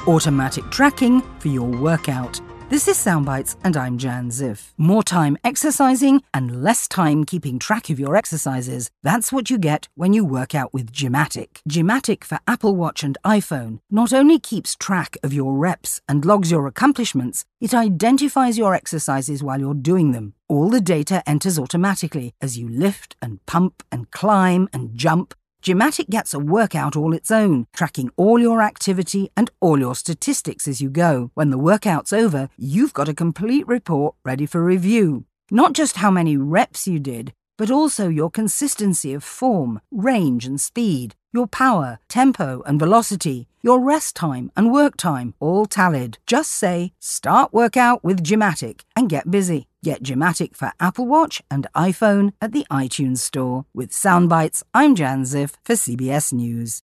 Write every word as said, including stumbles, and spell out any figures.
Automatic tracking for your workout. This is Soundbites and I'm Jan Ziff. More time exercising and less time keeping track of your exercises. That's what you get when you work out with Gymatic. Gymatic for Apple Watch and iPhone not only keeps track of your reps and logs your accomplishments, it identifies your exercises while you're doing them. All the data enters automatically as you lift and pump and climb and jump. Gymatic gets a workout all its own, tracking all your activity and all your statistics as you go. When the workout's over, you've got a complete report ready for review. Not just how many reps you did, but also your consistency of form, range and speed, your power, tempo and velocity, your rest time and work time, all tallied. Just say, start workout with Gymatic and get busy. Get Gymatic for Apple Watch and iPhone at the iTunes Store. With Soundbites, I'm Jan Ziff for C B S News.